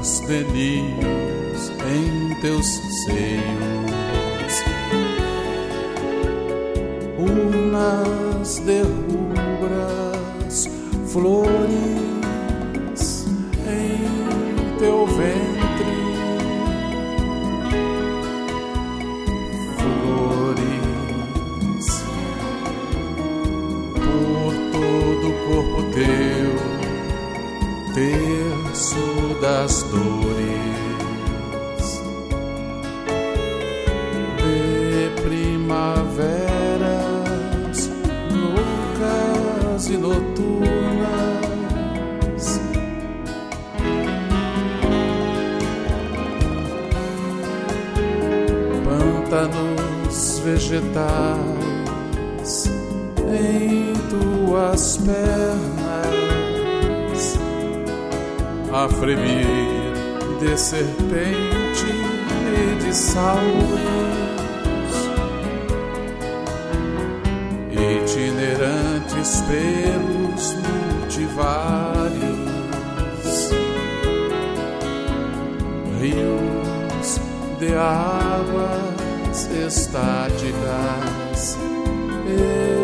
de ninhos em teus seios, urnas de rubras flores em teu ventre, flores por todo o corpo teu, terço das dores de primaveras loucas e noturnas, pântanos vegetais em tuas pernas, a fremir de serpente e de sauros, itinerantes pelos multivários, rios de águas estáticas e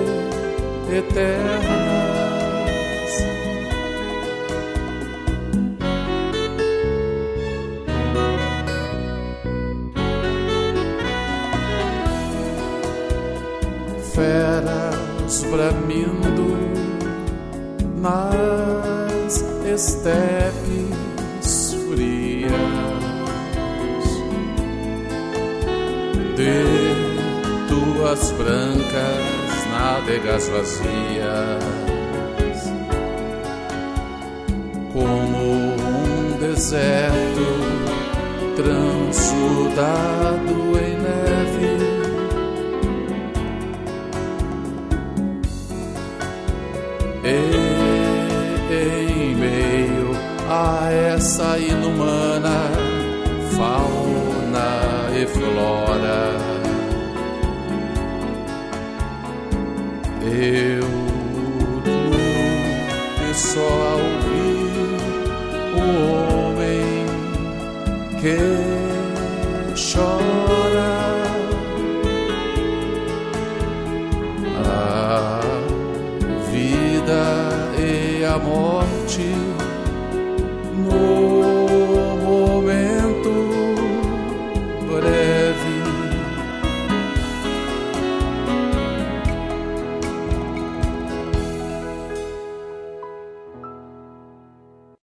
eternas. Feras bramindo nas estepes frias de tuas brancas nádegas vazias, como um deserto transudado em neve,